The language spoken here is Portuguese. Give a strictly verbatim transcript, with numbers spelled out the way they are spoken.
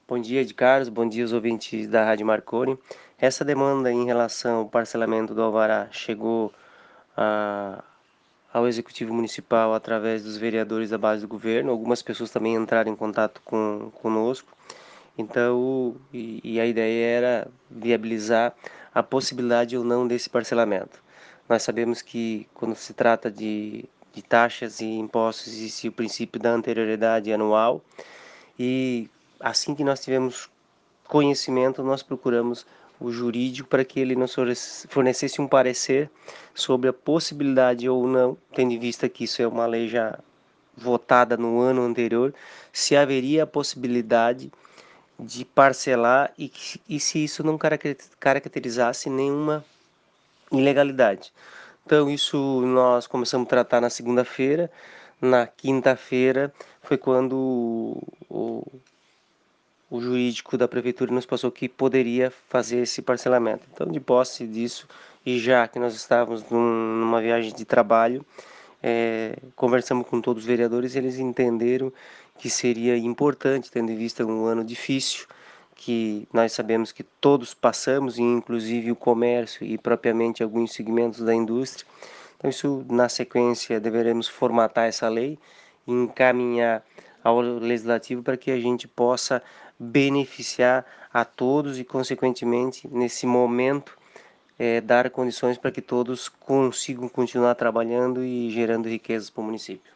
Bom dia, Ed Carlos. Bom dia, os ouvintes da Rádio Marconi. Essa demanda em relação ao parcelamento do alvará chegou a, ao Executivo Municipal através dos vereadores da base do governo. Algumas pessoas também entraram em contato com conosco. Então, e, e a ideia era viabilizar a possibilidade ou não desse parcelamento. Nós sabemos que quando se trata de, de taxas e impostos existe o princípio da anterioridade anual e assim que nós tivemos conhecimento, nós procuramos o jurídico para que ele nos fornecesse um parecer sobre a possibilidade ou não, tendo em vista que isso é uma lei já votada no ano anterior, se haveria a possibilidade de parcelar e, e se isso não caracterizasse nenhuma ilegalidade. Então isso nós começamos a tratar na segunda-feira. Na quinta-feira foi quando o, o jurídico da prefeitura nos passou que poderia fazer esse parcelamento. Então, de posse disso, e já que nós estávamos num, numa viagem de trabalho, é, conversamos com todos os vereadores e eles entenderam que seria importante, tendo em vista um ano difícil, que nós sabemos que todos passamos, inclusive o comércio e propriamente alguns segmentos da indústria. Então, isso na sequência deveremos formatar essa lei e encaminhar ao legislativo para que a gente possa beneficiar a todos e, consequentemente, nesse momento, é, dar condições para que todos consigam continuar trabalhando e gerando riquezas para o município.